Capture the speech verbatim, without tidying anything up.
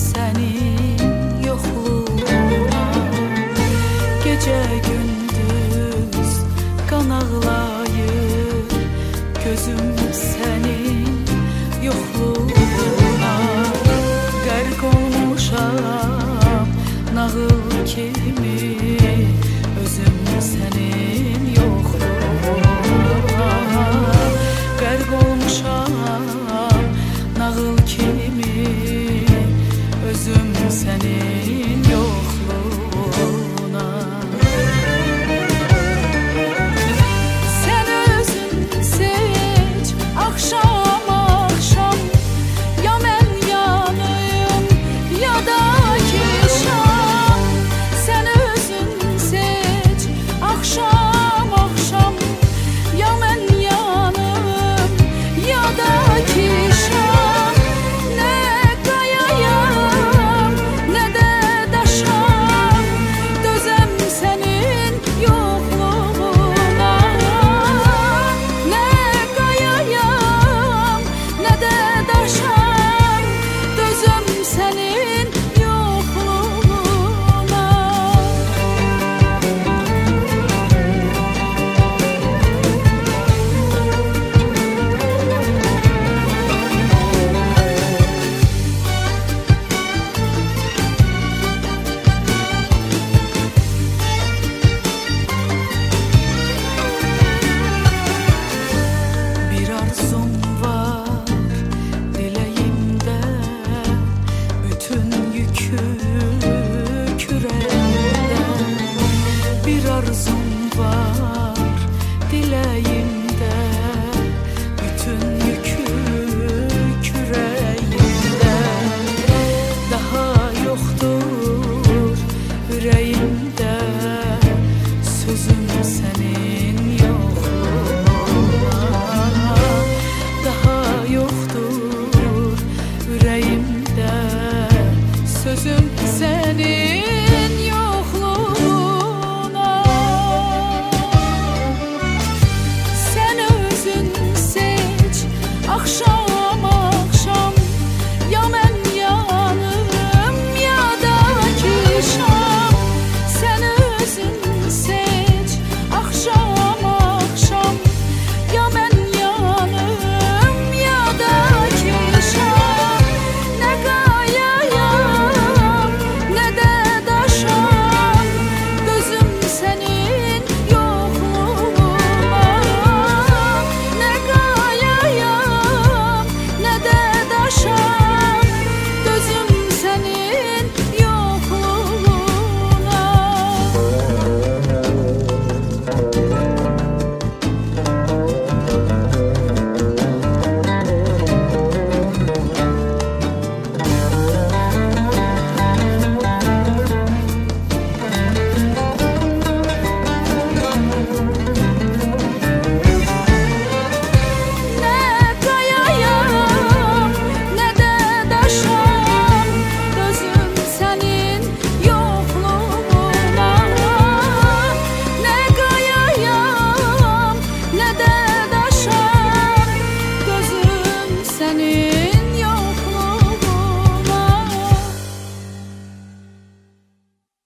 senin yokluğuna, gece gündüz kan ağlayır gözüm senin yokluğuna. Qərq olmuşam nağıl kimi özüm senin yokluğuna. Qərq olmuşam nağıl kimi özüm senin yokluğuna. Sen özün seç akşam akşam, ya mən yanayım ya da ki şam. Sen özün seç akşam akşam, ya mən yanım ya da ki şam. Ne kayayam ne de daşam, dözem senin yokluğuna. Ne kayayam ne de daşam, dözem senin yokluğuna. Bir arzum var dileğimde, bütün yükü küreğimde. Bir arzum var